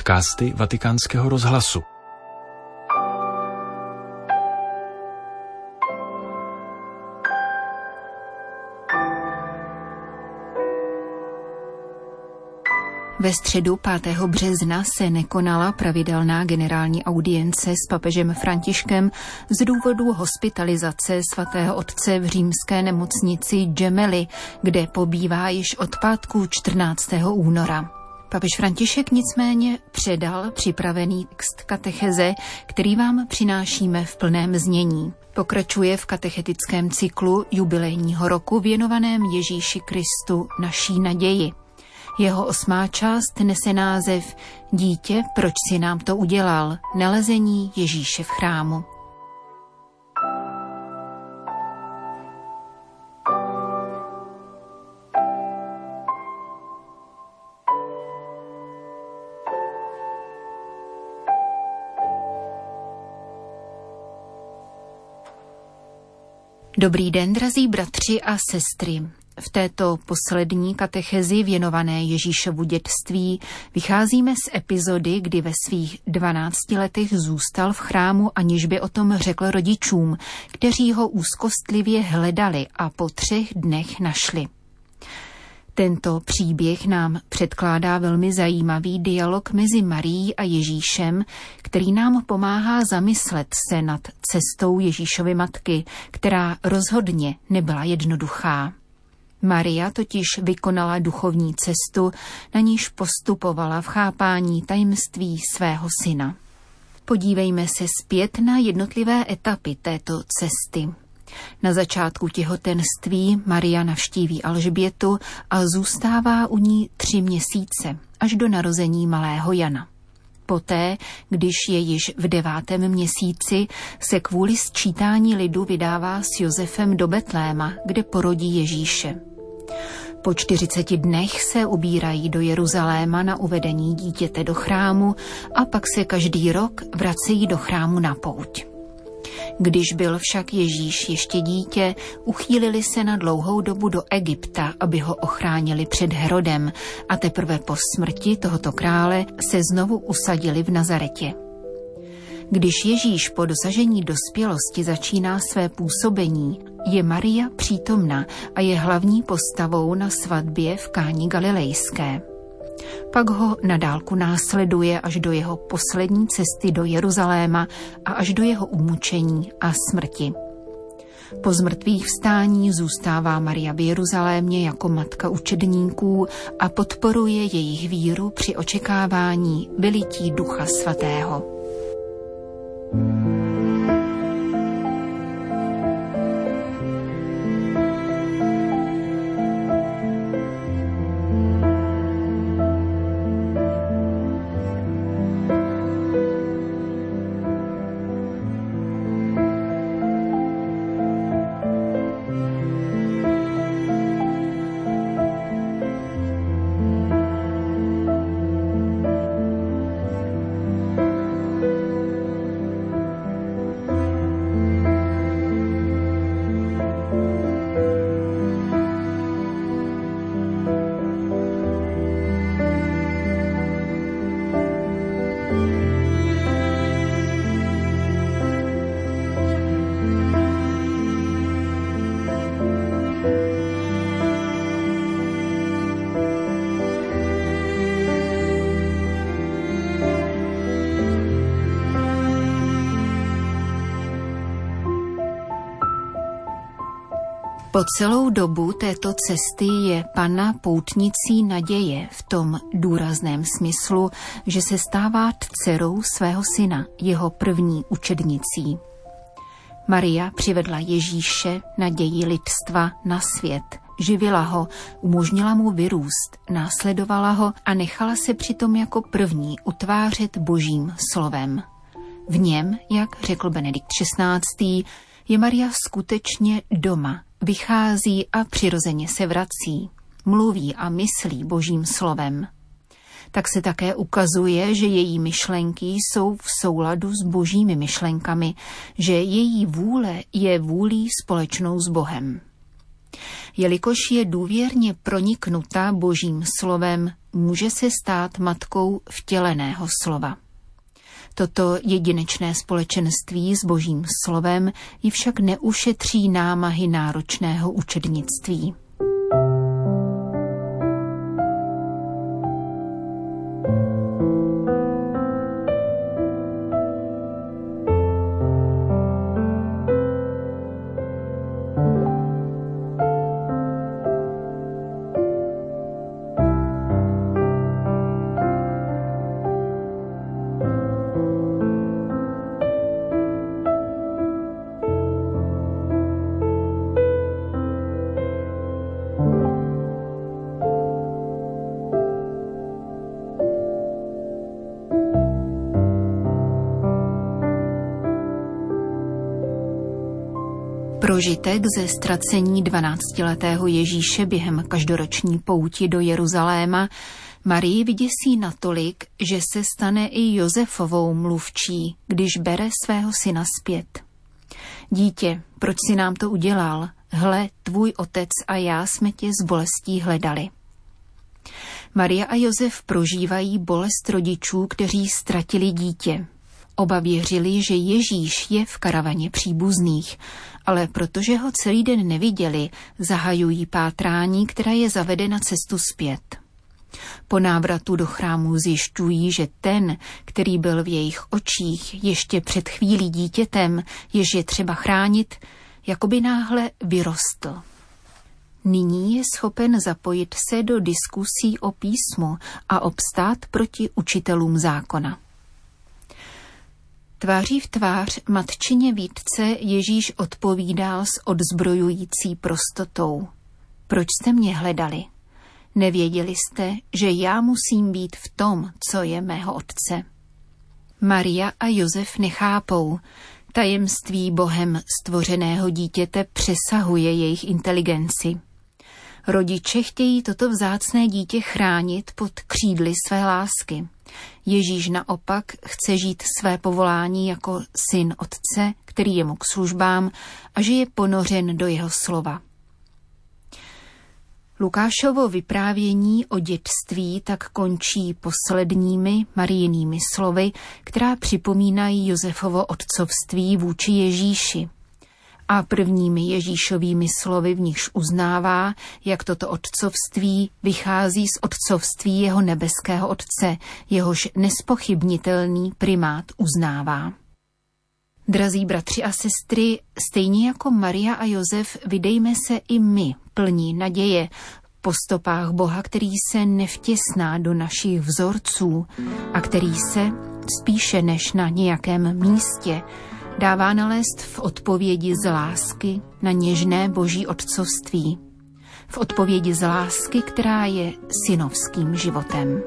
podcasty Vatikánského rozhlasu. Ve středu 5. března se nekonala pravidelná generální audience s papežem Františkem z důvodu hospitalizace svatého otce v římské nemocnici Gemelli, kde pobývá již od pátku 14. února. Papež František nicméně předal připravený text katecheze, který vám přinášíme v plném znění. Pokračuje v katechetickém cyklu jubilejního roku věnovaném Ježíši Kristu, naší naději. Jeho 8. část nese název Dítě, proč si nám to udělal? Nalezení Ježíše v chrámu. Dobrý den, drazí bratři a sestry. V této poslední katechezi věnované Ježíšovu dětství vycházíme z epizody, kdy ve svých 12 letech zůstal v chrámu, aniž by o tom řekl rodičům, kteří ho úzkostlivě hledali a po 3 dnech našli. Tento příběh nám předkládá velmi zajímavý dialog mezi Marií a Ježíšem, který nám pomáhá zamyslet se nad cestou Ježíšovy matky, která rozhodně nebyla jednoduchá. Maria totiž vykonala duchovní cestu, na níž postupovala v chápání tajemství svého syna. Podívejme se zpět na jednotlivé etapy této cesty. Na začátku těhotenství Maria navštíví Alžbětu a zůstává u ní 3 měsíce, až do narození malého Jana. Poté, když je již v 9. měsíci, se kvůli sčítání lidu vydává s Josefem do Betléma, kde porodí Ježíše. Po 40 dnech se ubírají do Jeruzaléma na uvedení dítěte do chrámu a pak se každý rok vracejí do chrámu na pouť. Když byl však Ježíš ještě dítě, uchýlili se na dlouhou dobu do Egypta, aby ho ochránili před Herodem, a teprve po smrti tohoto krále se znovu usadili v Nazaretě. Když Ježíš po dosažení dospělosti začíná své působení, je Maria přítomna a je hlavní postavou na svatbě v Káni Galilejské. Pak ho na dálku následuje až do jeho poslední cesty do Jeruzaléma a až do jeho umučení a smrti. Po zmrtvých vstání zůstává Maria v Jeruzalémě jako matka učedníků a podporuje jejich víru při očekávání vylití Ducha Svatého. Po celou dobu této cesty je Panna poutnicí naděje v tom důrazném smyslu, že se stává dcerou svého syna, jeho první učednicí. Maria přivedla Ježíše, naději lidstva, na svět, živila ho, umožnila mu vyrůst, následovala ho a nechala se přitom jako první utvářet Božím slovem. V něm, jak řekl Benedikt XVI., je Maria skutečně doma, vychází a přirozeně se vrací, mluví a myslí Božím slovem. Tak se také ukazuje, že její myšlenky jsou v souladu s božími myšlenkami, že její vůle je vůlí společnou s Bohem. Jelikož je důvěrně proniknutá Božím slovem, může se stát matkou vtěleného slova. Toto jedinečné společenství s Božím slovem ji však neušetří námahy náročného učednictví. Prožitek ze ztracení 12letého Ježíše během každoroční pouti do Jeruzaléma Marii vyděsí natolik, že se stane i Josefovou mluvčí, když bere svého syna zpět. Dítě, proč si nám to udělal? Hle, tvůj otec a já jsme tě s bolestí hledali. Maria a Josef prožívají bolest rodičů, kteří ztratili dítě. Oba věřili, že Ježíš je v karavaně příbuzných, ale protože ho celý den neviděli, zahajují pátrání, která je zavede na cestu zpět. Po návratu do chrámu zjišťují, že ten, který byl v jejich očích ještě před chvílí dítětem, jež je třeba chránit, jakoby náhle vyrostl. Nyní je schopen zapojit se do diskusí o písmu a obstát proti učitelům zákona. Tváří v tvář matčině výtce Ježíš odpovídá s odzbrojující prostotou. Proč jste mě hledali? Nevěděli jste, že já musím být v tom, co je mého otce. Maria a Josef nechápou. Tajemství Bohem stvořeného dítěte přesahuje jejich inteligenci. Rodiče chtějí toto vzácné dítě chránit pod křídly své lásky. Ježíš naopak chce žít své povolání jako syn otce, který je mu k službám a že je ponořen do jeho slova. Lukášovo vyprávění o dětství tak končí posledními Marijinými slovy, která připomínají Josefovo otcovství vůči Ježíši. A prvními Ježíšovými slovy, v nichž uznává, jak toto otcovství vychází z otcovství jeho nebeského otce, jehož nespochybnitelný primát uznává. Drazí bratři a sestry, stejně jako Maria a Josef, vydejme se i my plní naděje po stopách Boha, který se nevtěsná do našich vzorců a který se, spíše než na nějakém místě, dává nalézt v odpovědi z lásky na něžné boží otcovství. V odpovědi z lásky, která je synovským životem.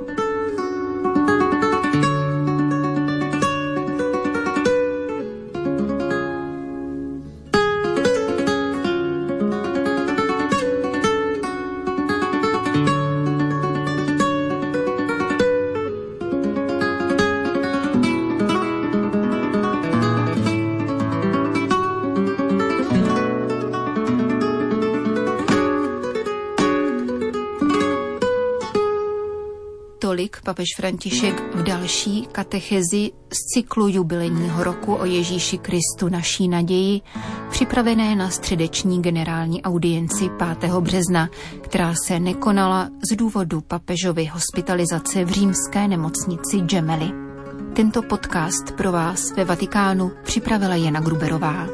Tolik papež František v další katechezi z cyklu jubilejního roku o Ježíši Kristu naší naději, připravené na středeční generální audienci 5. března, která se nekonala z důvodu papežovy hospitalizace v římské nemocnici Gemelli. Tento podcast pro vás ve Vatikánu připravila Jana Gruberová.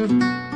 you.